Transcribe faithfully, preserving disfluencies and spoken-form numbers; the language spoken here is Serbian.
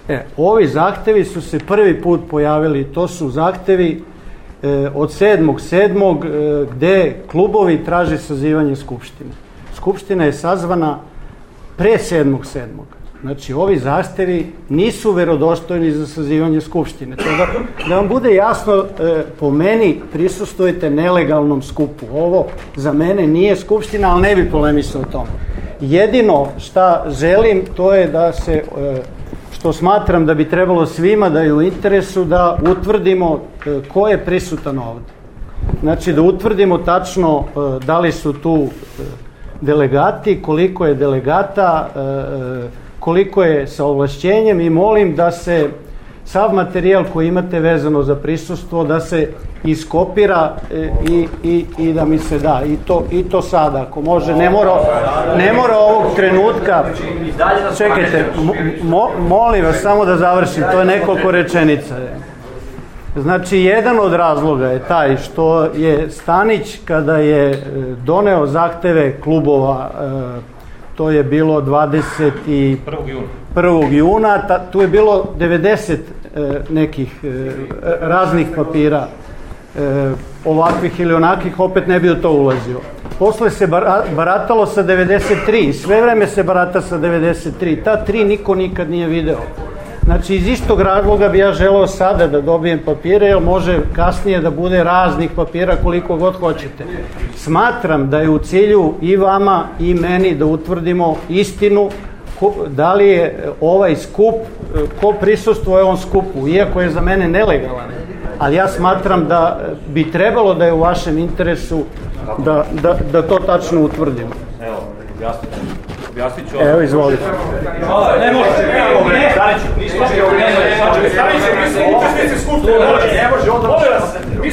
E, ovi zahtevi su se prvi put pojavili, to su zahtevi e, od sedmog sedmog e, gde klubovi traže sazivanje Skupštine. Skupština je sazvana pre sedmog sedmog. Znači, ovi zahtevi nisu verodostojni za sazivanje Skupštine. Da, da vam bude jasno, e, po meni prisustvujete nelegalnom skupu. Ovo za mene nije Skupština, ali ne bi polemisao o tome. Jedino šta želim, to je da se, e, što smatram da bi trebalo svima da je u interesu, da utvrdimo e, ko je prisutan ovde. Znači, da utvrdimo tačno e, da li su tu e, delegati, koliko je delegata, e, koliko je sa ovlašćenjem i molim da se sav materijal koji imate vezano za prisustvo da se iskopira i, i, i da mi se da. I to, i to sada, ako može. Ne mora, ne mora ovog trenutka. Čekajte, mo, molim vas samo da završim. To je nekoliko rečenica. Znači, jedan od razloga je taj što je Stanić, kada je doneo zahteve klubova, to je bilo dvadeset prvog juna, ta, tu je bilo devedeset e, nekih e, raznih papira, e, ovakvih ili onakih, opet ne bi u to ulazio. Posle se bar, baratalo sa devedeset tri, sve vreme se barata sa devedeset tri, ta tri niko nikad nije video. Znači, iz istog razloga bi ja želeo sada da dobijem papire, jer može kasnije da bude raznih papira koliko god hoćete. Smatram da je u cilju i vama i meni da utvrdimo istinu, ko, da li je ovaj skup, ko prisustvuje ovom skupu, iako je za mene nelegalan. Ali ja smatram da bi trebalo da je u vašem interesu da, da, da to tačno utvrdimo. Evo, jasno. Objasnit ću... Evo, izvolite. Ne može, ne može. Staniću, nismo. Staniću, nismo učesnici Skupštine.